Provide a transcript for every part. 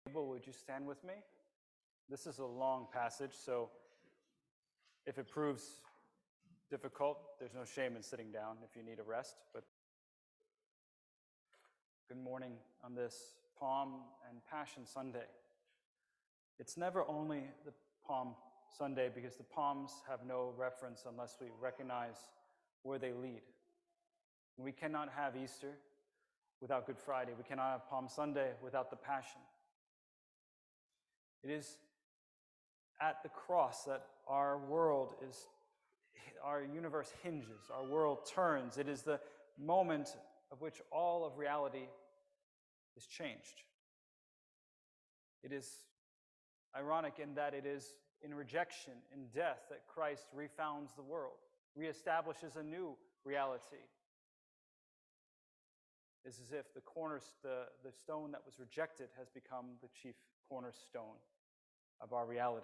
Would you stand with me? This is a long passage, so if it proves difficult, there's no shame in sitting down if you need a rest. But good morning on this Palm and Passion Sunday. It's never only the Palm Sunday because the palms have no reference unless we recognize where they lead. We cannot have Easter without Good Friday. We cannot have Palm Sunday without the Passion. It is at the cross that our universe hinges, our world turns. It is the moment of which all of reality is changed. It is ironic in that it is in rejection, in death, that Christ refounds the world, reestablishes a new reality. It's as if the stone that was rejected has become the chief cornerstone of our reality.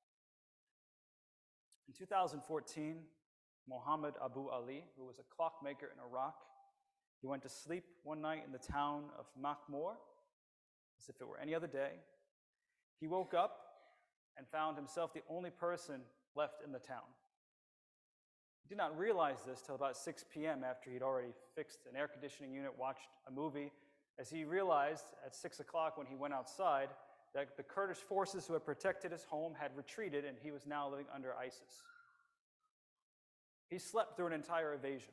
In 2014, Muhammad Abu Ali, who was a clockmaker in Iraq, he went to sleep one night in the town of Makhmour, as if it were any other day. He woke up and found himself the only person left in the town. He did not realize this till about 6 p.m. after he'd already fixed an air conditioning unit, watched a movie, as he realized at 6 o'clock when he went outside that the Kurdish forces who had protected his home had retreated and he was now living under ISIS. He slept through an entire invasion.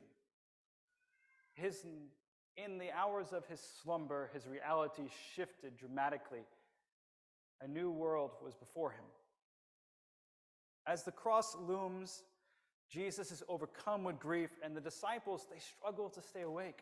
In the hours of his slumber, his reality shifted dramatically. A new world was before him. As the cross looms, Jesus is overcome with grief, and the disciples, they struggle to stay awake.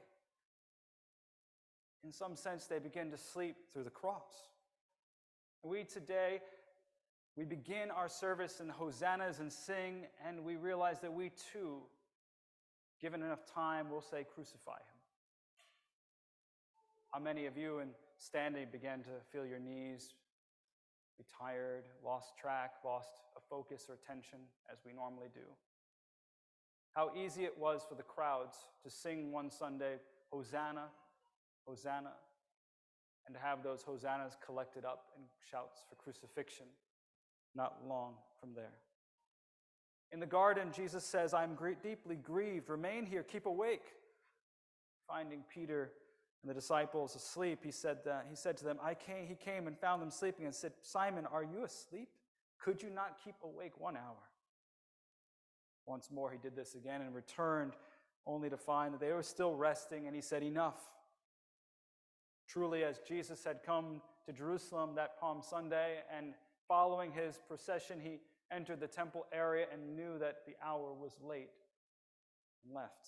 In some sense, they begin to sleep through the cross. We today, we begin our service in hosannas and sing, and we realize that we too, given enough time, will say, "Crucify him." How many of you in standing began to feel your knees be tired, lost track, lost a focus or attention, as we normally do? How easy it was for the crowds to sing one Sunday, "Hosanna, Hosanna," and to have those hosannas collected up in shouts for crucifixion not long from there. In the garden, Jesus says, "I'm deeply grieved. Remain here, keep awake." Finding Peter and the disciples asleep, he said to them, he came and found them sleeping and said, "Simon, are you asleep? Could you not keep awake 1 hour?" Once more he did this again and returned only to find that they were still resting, and he said, "Enough." Truly, as Jesus had come to Jerusalem that Palm Sunday, and following his procession, he entered the temple area and knew that the hour was late and left.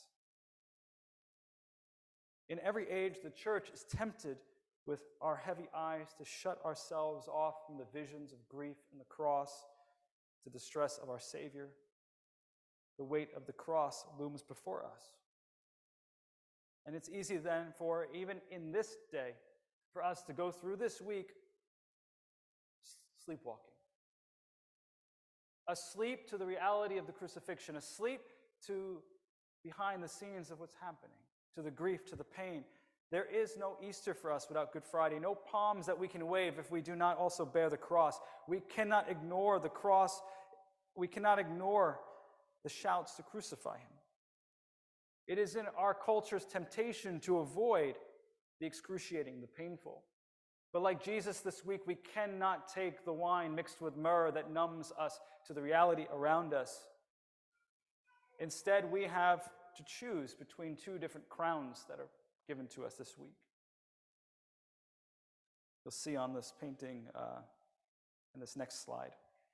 In every age, the church is tempted with our heavy eyes to shut ourselves off from the visions of grief and the cross, to the stress of our Savior. The weight of the cross looms before us. And it's easy then for, even in this day, for us to go through this week sleepwalking. Asleep to the reality of the crucifixion, asleep to behind the scenes of what's happening, to the grief, to the pain. There is no Easter for us without Good Friday, no palms that we can wave if we do not also bear the cross. We cannot ignore the cross. We cannot ignore the shouts to crucify him. It is in our culture's temptation to avoid the excruciating, the painful. But like Jesus this week, we cannot take the wine mixed with myrrh that numbs us to the reality around us. Instead, we have to choose between two different crowns that are given to us this week. You'll see on this painting in this next slide.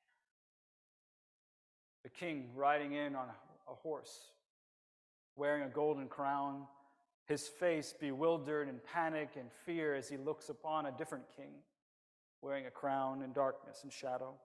The king riding in on a horse, wearing a golden crown, his face bewildered in panic and fear as he looks upon a different king, wearing a crown in darkness and shadow.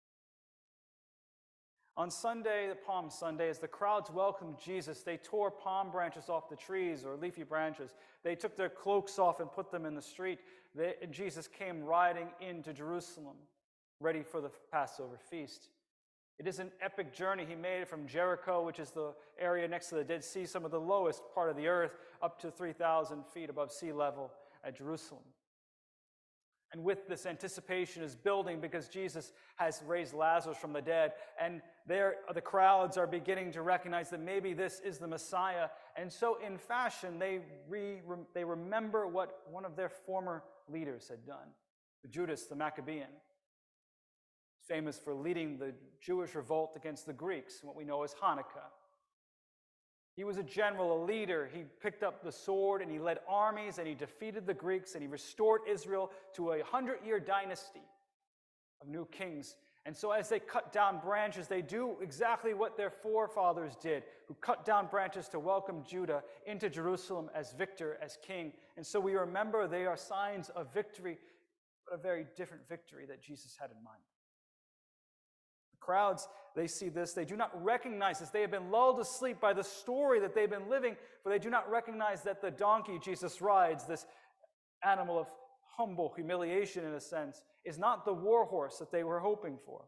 On Sunday, the Palm Sunday, as the crowds welcomed Jesus, they tore palm branches off the trees or leafy branches. They took their cloaks off and put them in the street. Jesus came riding into Jerusalem, ready for the Passover feast. It is an epic journey. He made it from Jericho, which is the area next to the Dead Sea, some of the lowest part of the earth, up to 3,000 feet above sea level at Jerusalem. And with this, anticipation is building because Jesus has raised Lazarus from the dead. And there, the crowds are beginning to recognize that maybe this is the Messiah. And so in fashion, they remember what one of their former leaders had done. Judas the Maccabean, famous for leading the Jewish revolt against the Greeks, what we know as Hanukkah. He was a general, a leader. He picked up the sword and he led armies and he defeated the Greeks and he restored Israel to a 100-year dynasty of new kings. And so as they cut down branches, they do exactly what their forefathers did, who cut down branches to welcome Judah into Jerusalem as victor, as king. And so we remember they are signs of victory, but a very different victory that Jesus had in mind. Crowds, they see this. They do not recognize this. They have been lulled to sleep by the story that they've been living, for they do not recognize that the donkey Jesus rides, this animal of humble humiliation in a sense, is not the war horse that they were hoping for.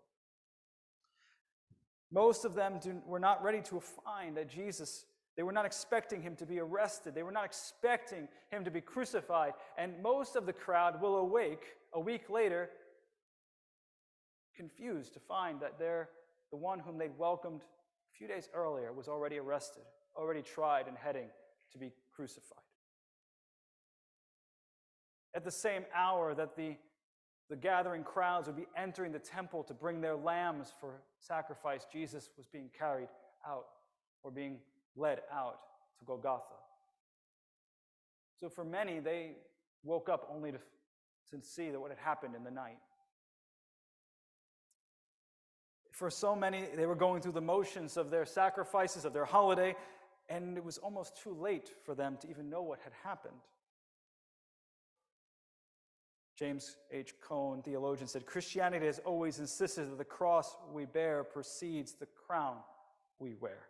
Most of them were not ready to find that Jesus, they were not expecting him to be arrested. They were not expecting him to be crucified. And most of the crowd will awake a week later confused to find that the one whom they'd welcomed a few days earlier was already arrested, already tried and heading to be crucified. At the same hour that the gathering crowds would be entering the temple to bring their lambs for sacrifice, Jesus was being carried out or being led out to Golgotha. So for many, they woke up only to see that what had happened in the night. For so many, they were going through the motions of their sacrifices, of their holiday, and it was almost too late for them to even know what had happened. James H. Cone, theologian, said, Christianity has always insisted that the cross we bear precedes the crown we wear.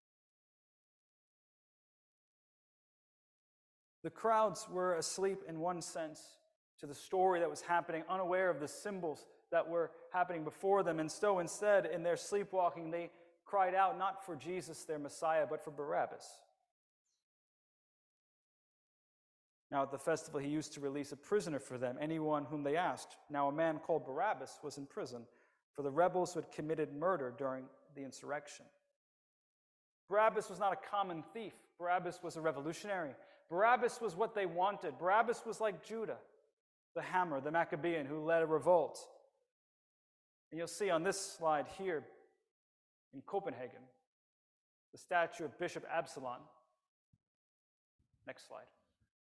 The crowds were asleep in one sense to the story that was happening, unaware of the symbols that were happening before them. And so instead, in their sleepwalking, they cried out not for Jesus, their Messiah, but for Barabbas. Now at the festival, he used to release a prisoner for them, anyone whom they asked. Now a man called Barabbas was in prison for the rebels who had committed murder during the insurrection. Barabbas was not a common thief. Barabbas was a revolutionary. Barabbas was what they wanted. Barabbas was like Judah, the hammer, the Maccabean, who led a revolt. And you'll see on this slide here in Copenhagen, the statue of Bishop Absalon. Next slide.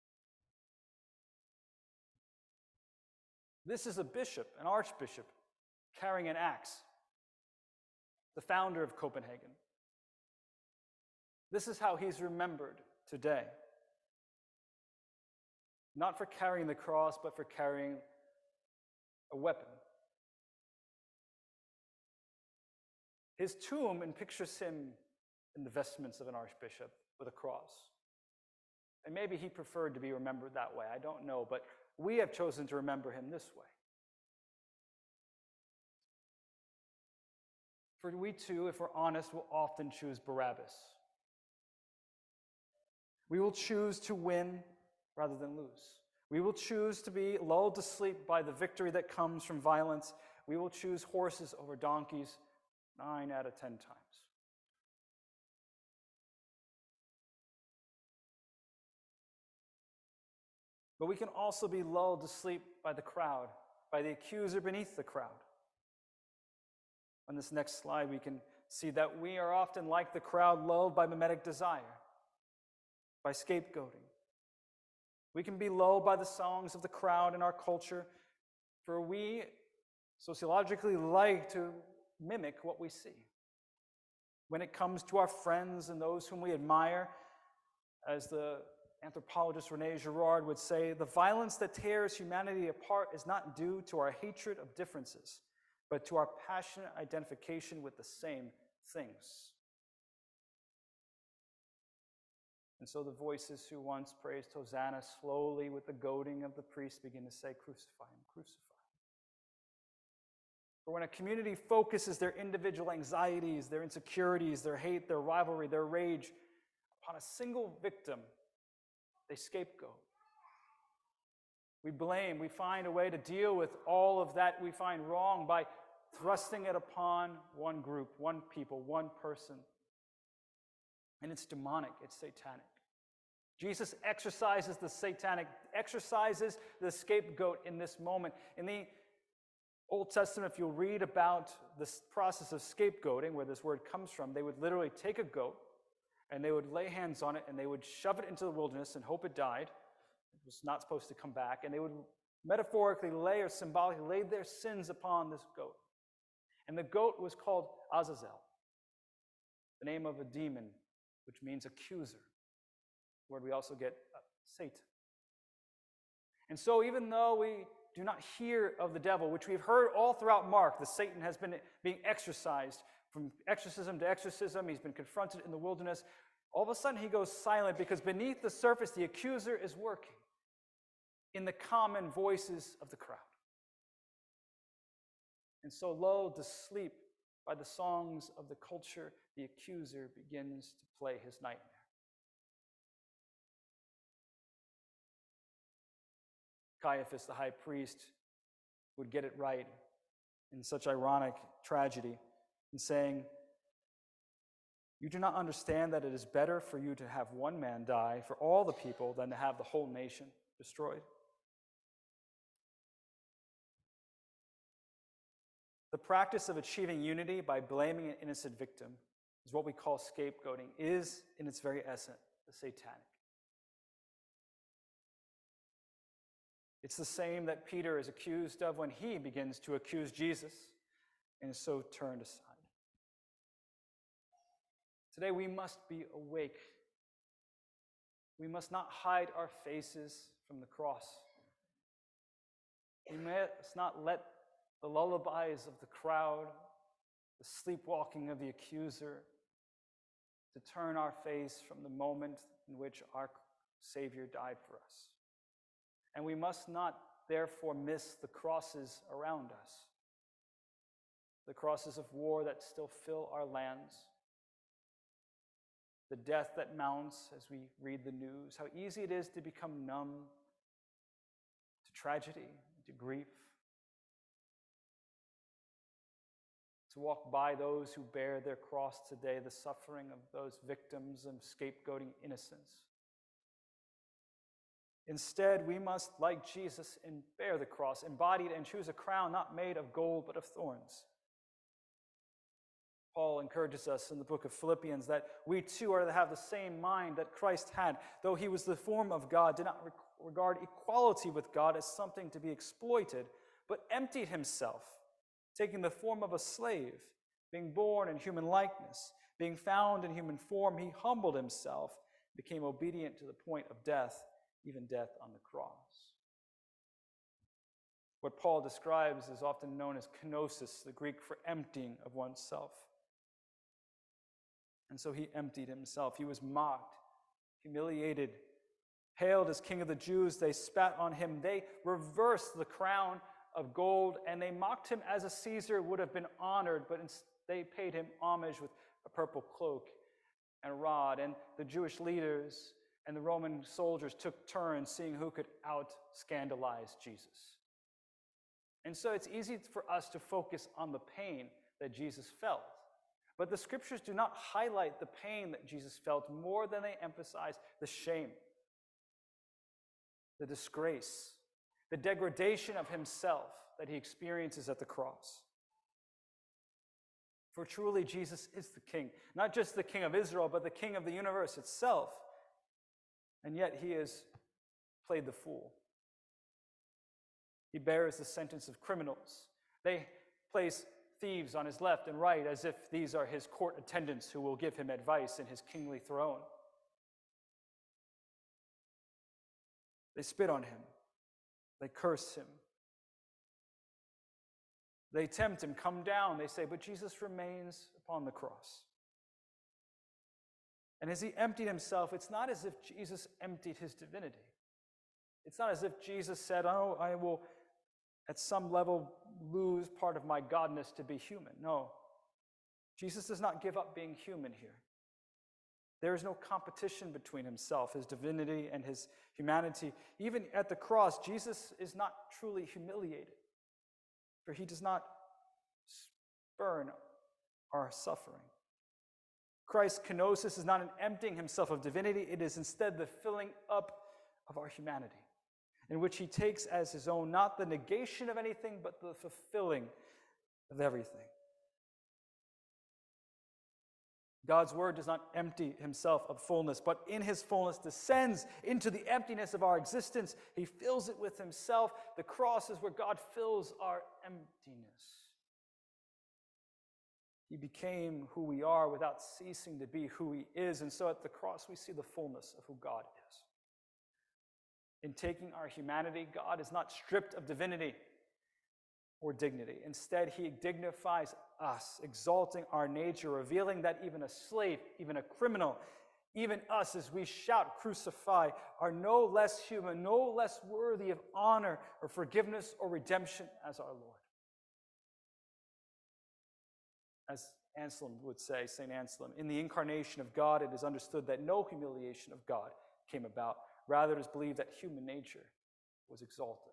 This is a bishop, an archbishop, carrying an axe, the founder of Copenhagen. This is how he's remembered today. Not for carrying the cross, but for carrying a weapon. His tomb pictures him in the vestments of an archbishop with a cross. And maybe he preferred to be remembered that way. I don't know, but we have chosen to remember him this way. For we too, if we're honest, will often choose Barabbas. We will choose to win rather than lose. We will choose to be lulled to sleep by the victory that comes from violence. We will choose horses over donkeys 9 out of 10 times. But we can also be lulled to sleep by the crowd, by the accuser beneath the crowd. On this next slide, we can see that we are often like the crowd, lulled by mimetic desire, by scapegoating. We can be lulled by the songs of the crowd in our culture, for we sociologically like to mimic what we see. When it comes to our friends and those whom we admire, as the anthropologist René Girard would say, the violence that tears humanity apart is not due to our hatred of differences, but to our passionate identification with the same things. And so the voices who once praised Hosanna slowly, with the goading of the priest, begin to say, crucify him, crucify him. For when a community focuses their individual anxieties, their insecurities, their hate, their rivalry, their rage upon a single victim, they scapegoat. We blame. We find a way to deal with all of that we find wrong by thrusting it upon one group, one people, one person. And it's demonic. It's satanic. Jesus exercises the scapegoat in this moment. In the Old Testament, if you'll read about this process of scapegoating, where this word comes from, they would literally take a goat and they would lay hands on it and they would shove it into the wilderness and hope it died. It was not supposed to come back. And they would metaphorically lay or symbolically lay their sins upon this goat. And the goat was called Azazel, the name of a demon, which means accuser, where we also get Satan. And so even though we do not hear of the devil, which we've heard all throughout Mark, that Satan has been being exorcised from exorcism to exorcism, he's been confronted in the wilderness, all of a sudden he goes silent because beneath the surface the accuser is working in the common voices of the crowd. And so lulled to sleep by the songs of the culture, the accuser begins to play his nightmare. Caiaphas, the high priest, would get it right in such ironic tragedy in saying, "You do not understand that it is better for you to have one man die for all the people than to have the whole nation destroyed." The practice of achieving unity by blaming an innocent victim is what we call scapegoating, is in its very essence satanic. It's the same that Peter is accused of when he begins to accuse Jesus and is so turned aside. Today we must be awake. We must not hide our faces from the cross. We must not let the lullabies of the crowd, the sleepwalking of the accuser, to turn our face from the moment in which our Savior died for us. And we must not, therefore, miss the crosses around us, the crosses of war that still fill our lands, the death that mounts as we read the news, how easy it is to become numb to tragedy, to grief, to walk by those who bear their cross today, the suffering of those victims of scapegoating innocence. Instead, we must, like Jesus, bear the cross, embody it, and choose a crown not made of gold but of thorns. Paul encourages us in the book of Philippians that we too are to have the same mind that Christ had. Though he was the form of God, did not regard equality with God as something to be exploited, but emptied himself, taking the form of a slave, being born in human likeness, being found in human form, he humbled himself, became obedient to the point of death, even death on the cross. What Paul describes is often known as kenosis, the Greek for emptying of oneself. And so he emptied himself. He was mocked, humiliated, hailed as King of the Jews. They spat on him. They reversed the crown of gold, and they mocked him as a Caesar would have been honored, but they paid him homage with a purple cloak and a rod. And the Jewish leaders and the Roman soldiers took turns seeing who could out-scandalize Jesus. And so it's easy for us to focus on the pain that Jesus felt. But the scriptures do not highlight the pain that Jesus felt more than they emphasize the shame, the disgrace, the degradation of himself that he experiences at the cross. For truly, Jesus is the King, not just the King of Israel, but the King of the universe itself. And yet he has played the fool. He bears the sentence of criminals. They place thieves on his left and right as if these are his court attendants who will give him advice in his kingly throne. They spit on him. They curse him. They tempt him, come down, they say, but Jesus remains upon the cross. And as he emptied himself, it's not as if Jesus emptied his divinity. It's not as if Jesus said, oh, I will at some level lose part of my godness to be human. No. Jesus does not give up being human here. There is no competition between himself, his divinity, and his humanity. Even at the cross, Jesus is not truly humiliated, for he does not spurn our suffering. Christ's kenosis is not an emptying himself of divinity, it is instead the filling up of our humanity, in which he takes as his own not the negation of anything, but the fulfilling of everything. God's word does not empty himself of fullness, but in his fullness descends into the emptiness of our existence. He fills it with himself. The cross is where God fills our emptiness. He became who we are without ceasing to be who he is. And so at the cross, we see the fullness of who God is. In taking our humanity, God is not stripped of divinity or dignity. Instead, he dignifies us, exalting our nature, revealing that even a slave, even a criminal, even us, as we shout, "Crucify," are no less human, no less worthy of honor or forgiveness or redemption as our Lord. As Anselm would say, St. Anselm, in the incarnation of God, it is understood that no humiliation of God came about. Rather, it is believed that human nature was exalted.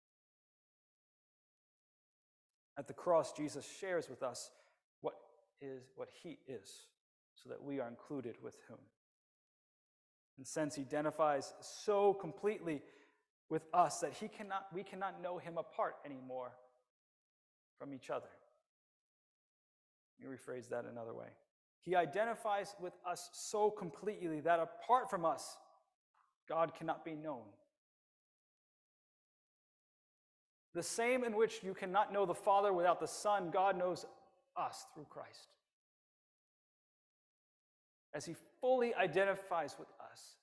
At the cross, Jesus shares with us what he is, so that we are included with him. And since he identifies so completely with us that we cannot know him apart anymore from each other. Let me rephrase that another way. He identifies with us so completely that apart from us, God cannot be known. The same in which you cannot know the Father without the Son, God knows us through Christ. As he fully identifies with us.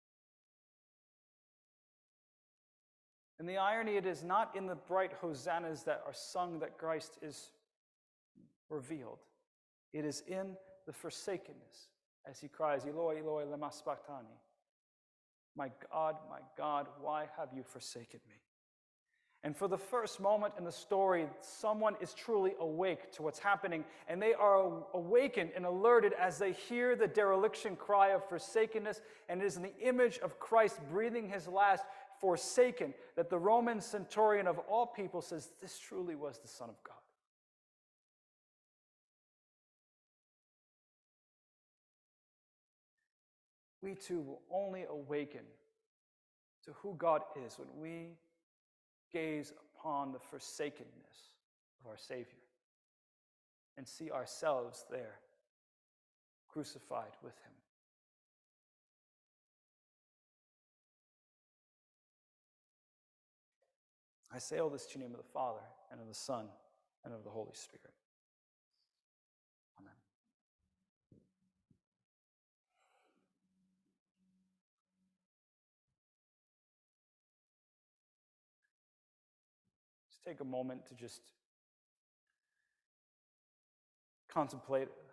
And the irony, it is not in the bright hosannas that are sung that Christ is revealed. It is in the forsakenness, as he cries, "Eloi, Eloi, lema sabachthani." My God, why have you forsaken me? And for the first moment in the story, someone is truly awake to what's happening, and they are awakened and alerted as they hear the dereliction cry of forsakenness, and it is in the image of Christ breathing his last, forsaken, that the Roman centurion of all people says, "This truly was the Son of God." We too will only awaken to who God is when we gaze upon the forsakenness of our Savior and see ourselves there, crucified with him. I say all this in the name of the Father, and of the Son, and of the Holy Spirit. Amen. Take a moment to just contemplate